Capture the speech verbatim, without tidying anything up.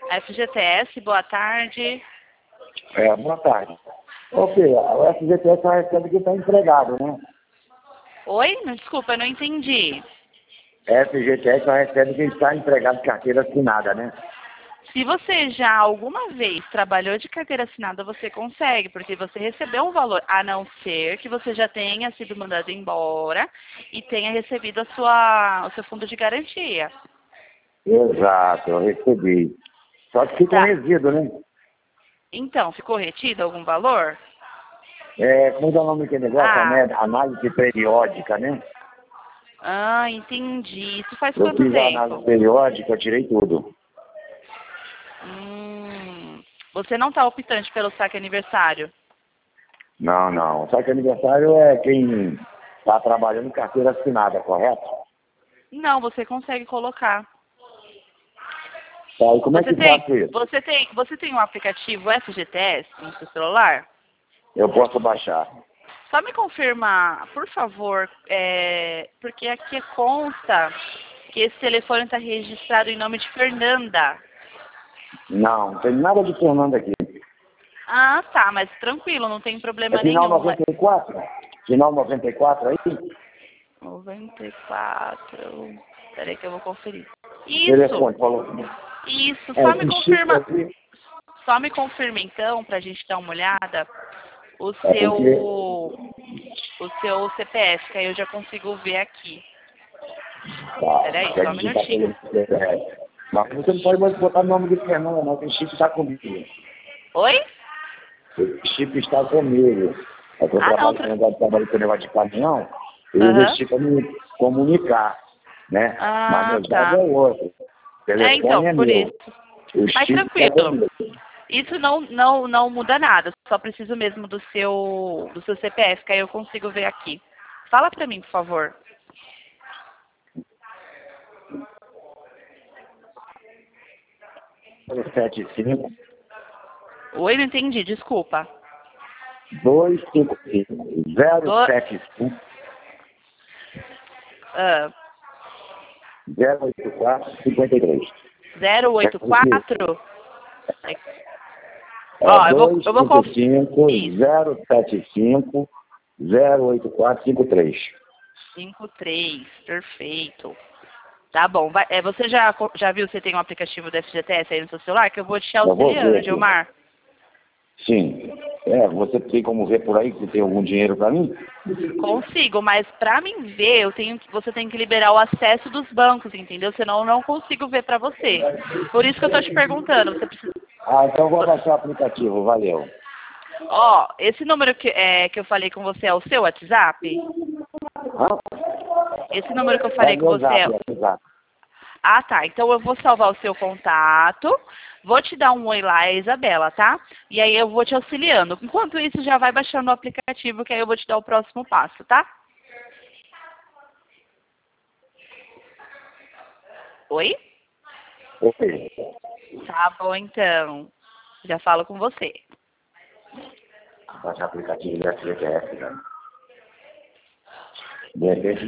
F G T S, boa tarde. É, boa tarde. Ô, filha, o F G T S só recebe quem está empregado, né? Oi? Desculpa, eu não entendi. F G T S só recebe quem está empregado de carteira assinada, né? Se você já alguma vez trabalhou de carteira assinada, você consegue, porque você recebeu um valor, a não ser que você já tenha sido mandado embora e tenha recebido a sua, o seu fundo de garantia. Exato, eu recebi. Só que fica um Tá. resíduo, né? Então, ficou retido algum valor? É, como é o nome daquele negócio? Ah, Né? Análise periódica, né? ah, entendi. Isso faz Eu quanto fiz a análise tempo? periódica, eu tirei tudo. Hum, você não está optante pelo saque aniversário? Não, não. Só que aniversário é quem está trabalhando em carteira assinada, correto? Não, você consegue colocar. Tá, e como é Você que tem, faço isso? você tem, você tem um aplicativo F G T S no seu celular? Eu posso baixar. Só me confirmar, por favor, é, porque aqui consta que esse telefone está registrado em nome de Fernanda. Não, não tem nada de Fernando aqui. Ah, tá, mas tranquilo, não tem É problema final nenhum. noventa e quatro? Final noventa e quatro aí? noventa e quatro. Peraí que eu vou conferir. Isso, Telefone, falou. isso. É, Só me esse chip confirma, aqui só me confirma então, pra gente dar uma olhada, o é seu, porque... o seu C P F, que aí eu já consigo ver aqui. Tá, Peraí, quer só um digitar minutinho. pelo C P F. Mas você não pode mais botar o nome de Fernando, não, que o chip está comigo. Oi? O chip está comigo. É que eu Ah, não. trabalho com Tra... negócio, trabalho com negócio de caminhão, eu uso esse Aham. chip para me comunicar, né? Mas Ah, meus dados é tá. outro. O É, telefone então, é por meu. isso. O Mas chip está tranquilo. comigo. Isso não, não, não muda nada. Só preciso mesmo do seu, do seu C P F, que aí eu consigo ver aqui. Fala pra mim, por favor. sete cinco, Oi, não entendi, desculpa. dois cinco cinco, zero Do... sete cinco, ah, zero oito quatro, cinco três. zero oito quatro? É, É ó, eu vou, dois eu vou cinco conf... cinco, Isso, zero sete cinco, zero oito quatro, cinco três. cinco três, perfeito. Tá bom. Vai, é, você já, co- já viu se você tem um aplicativo do F G T S aí no seu celular? Que eu vou te Eu vou ver auxiliando, aqui. Gilmar. Sim. É, você tem como ver por aí que tem algum dinheiro para mim? Consigo, mas para mim ver, eu tenho, que- você tem que liberar o acesso dos bancos, entendeu? Senão eu não consigo ver para você. Por isso que eu tô te perguntando. Você precisa... Ah, então eu vou baixar o aplicativo, valeu. Ó, esse número que, é, que eu falei com você é o seu WhatsApp? Hã? Esse número que eu É falei com meu você zap, é... é meu zap. Ah, tá. Então eu vou salvar o seu contato. Vou te dar um oi lá, Isabela, tá? E aí eu vou te auxiliando. Enquanto isso, já vai baixando o aplicativo, que aí eu vou te dar o próximo passo, tá? Oi? Ok. Tá bom, então. Já falo com você. Baixar o aplicativo do F G T S, né? De repente